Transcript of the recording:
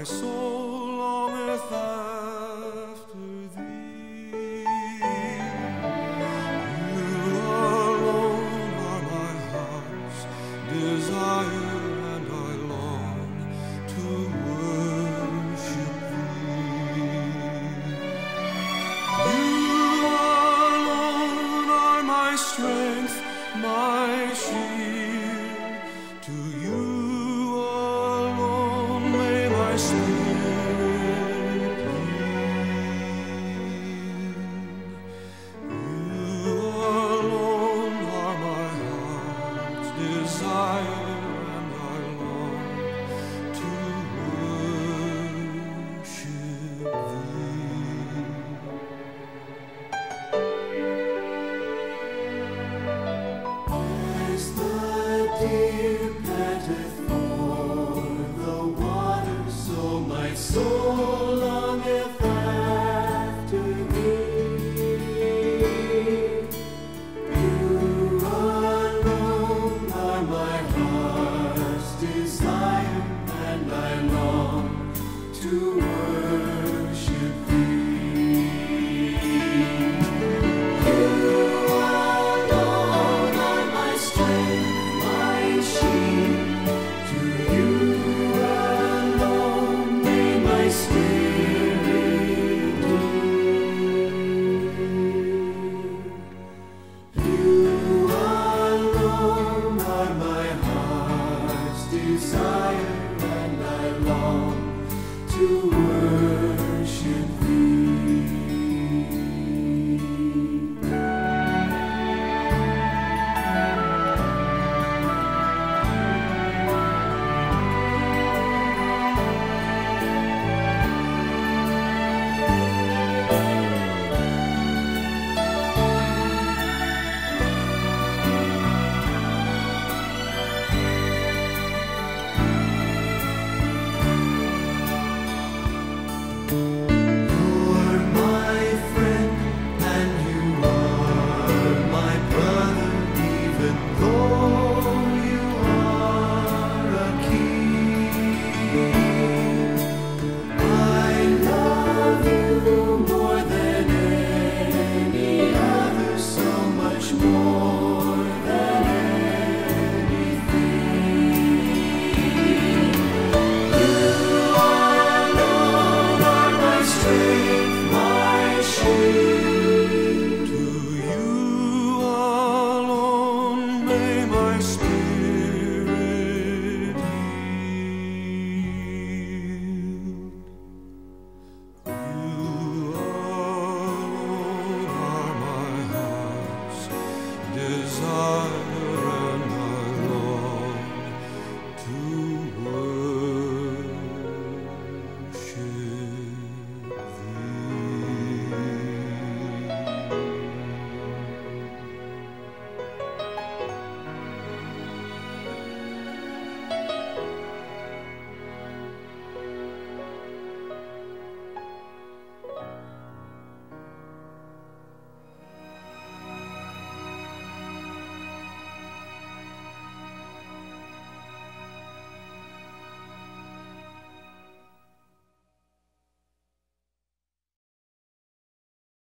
soul longeth after thee. You alone are my heart's desire, and I long to worship thee. You alone are my strength, my shield. To you alone may my spirit yield. You alone are my heart's desire, and I long to worship thee. As the deer